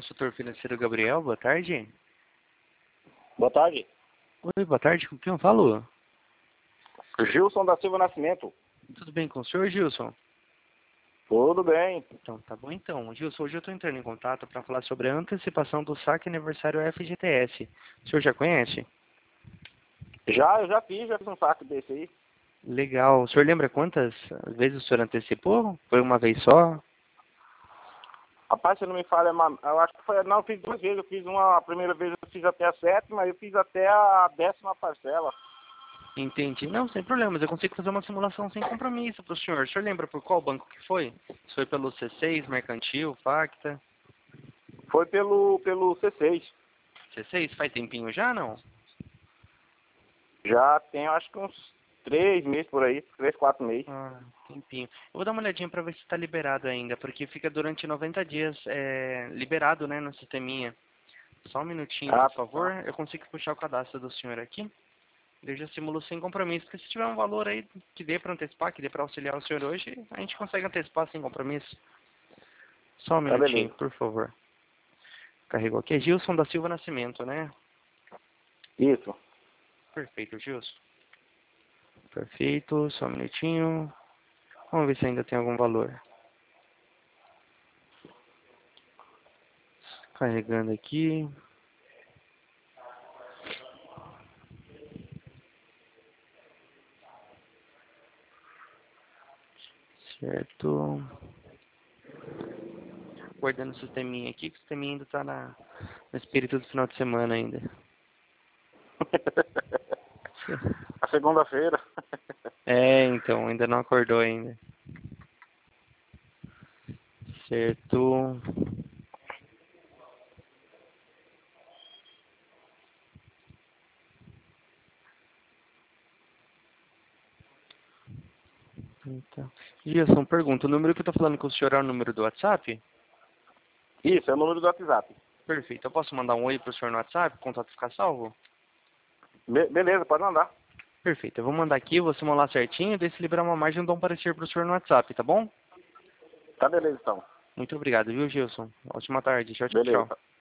consultor financeiro Gabriel, boa tarde. Boa tarde. Oi, boa tarde, com quem eu falo? Gilson da Silva Nascimento. Tudo bem com o senhor, Gilson? Tudo bem. Então, tá bom então. Gilson, hoje eu estou entrando em contato para falar sobre a antecipação do saque aniversário FGTS. O senhor já conhece? Eu já fiz um saque desse aí. Legal. O senhor lembra quantas vezes o senhor antecipou? Foi uma vez só? Rapaz, se não me falha, eu acho que foi. Não, eu fiz 2 vezes. A primeira vez eu fiz até a 7ª, eu fiz até a 10ª parcela. Entendi. Não, sem problemas. Eu consigo fazer uma simulação sem compromisso para o senhor. O senhor lembra por qual banco que foi? Se foi pelo C6, Mercantil, Facta? Foi pelo C6. C6 faz tempinho já, não? Já tem, acho que uns 3 meses por aí. 3, 4 meses. Ah, tempinho. Eu vou dar uma olhadinha para ver se está liberado ainda, porque fica durante 90 dias liberado, né, no sisteminha. Só um minutinho, por favor. Eu consigo puxar o cadastro do senhor aqui. Eu já simulo sem compromisso, porque se tiver um valor aí que dê para antecipar, que dê para auxiliar o senhor hoje, a gente consegue antecipar sem compromisso. Só um minutinho, Beleza. por favor. Carregou aqui. É Gilson da Silva Nascimento, né? Isso. Perfeito, Gilson. Perfeito, só um minutinho. Vamos ver se ainda tem algum valor. Carregando aqui. Certo. Guardando o sisteminha aqui, que o sisteminha ainda está no espírito do final de semana ainda. A segunda-feira. Então, ainda não acordou ainda. Certo. Então. Gilson, pergunta, o número que eu tô falando com o senhor é o número do WhatsApp? Isso, é o número do WhatsApp. Perfeito. Eu posso mandar um oi pro senhor no WhatsApp, o contato ficar salvo? Beleza, pode mandar. Perfeito. Eu vou mandar aqui, vou simular certinho, daí se liberar uma margem, eu dou um parecer pro senhor no WhatsApp, tá bom? Tá beleza, então. Muito obrigado, viu, Gilson? Ótima tarde. Tchau, Beleza. tchau.